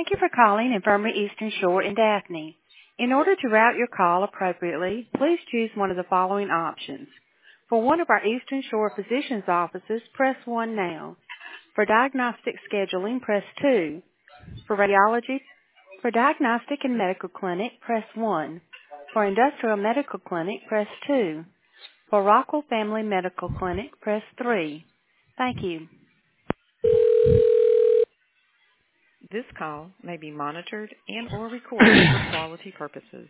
Thank you for calling Infirmary Eastern Shore in Daphne. In order to route your call appropriately, please choose one of the following options. For one of our Eastern Shore physicians' offices, press 1 now. For diagnostic scheduling, press 2. For radiology, for diagnostic and medical clinic, press 1. For industrial medical clinic, press 2. For Rockwell Family Medical Clinic, press 3. Thank you. This call may be monitored and or recorded for quality purposes.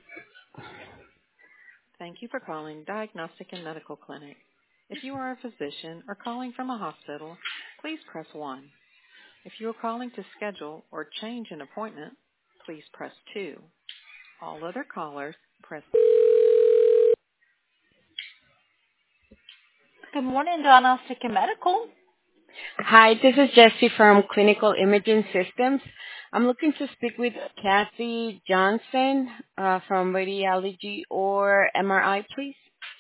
Thank you for calling Diagnostic and Medical Clinic. If you are a physician or calling from a hospital, please press 1. If you are calling to schedule or change an appointment, please press 2. All other callers, press. Good morning, Diagnostic and Medical. Hi, this is Jessie from Clinical Imaging Systems. I'm looking to speak with Kathy Johnson from Radiology or MRI, please.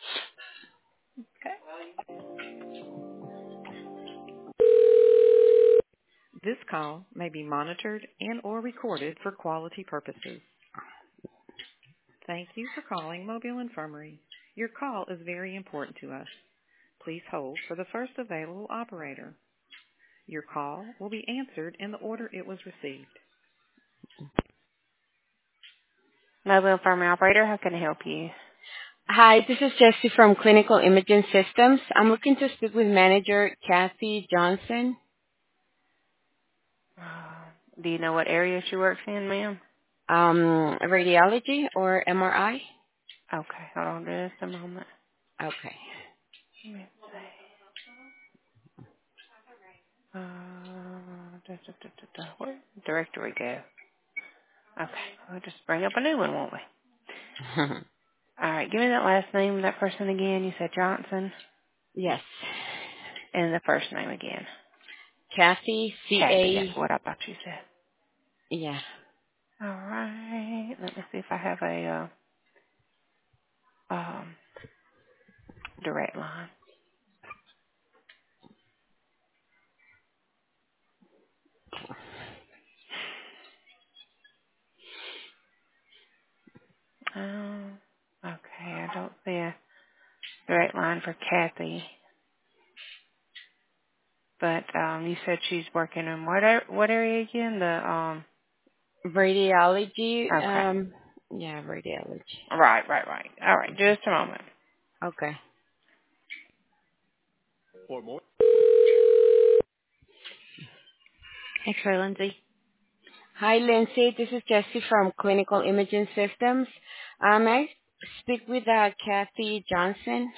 This call may be monitored and or recorded for quality purposes. Thank you for calling Mobile Infirmary. Your call is very important to us. Please hold for the first available operator. Your call will be answered in the order it was received. Mobile Infirmary operator, how can I help you? Hi, this is Jessie from Clinical Imaging Systems. I'm looking to speak with manager Kathy Johnson. Do you know what area she works in, ma'am? Radiology or MRI? Okay, hold on just a moment. Okay. Let me see. Where did the directory go? Okay, we'll just bring up a new one, won't we? All right, give me that last name of that person again. You said Johnson. Yes. And the first name again. Kathy, Kathy, C-A. that's what I thought you said. Yeah. All right, let me see if I have a direct line. Okay, I don't see a direct line for Kathy. But you said she's working in what area again? The Radiology. Okay. Yeah, radiology. Right. All right, just a moment. Okay. X-ray, Lindsay. Hi, Lindsay. This is Jessie from Clinical Imaging Systems. May I speak with Kathy Johnson?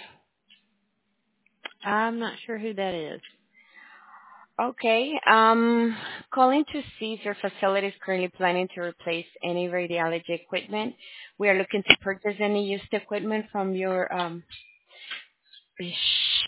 I'm not sure who that is. Okay. Calling to see if your facility is currently planning to replace any radiology equipment. We are looking to purchase any used equipment from your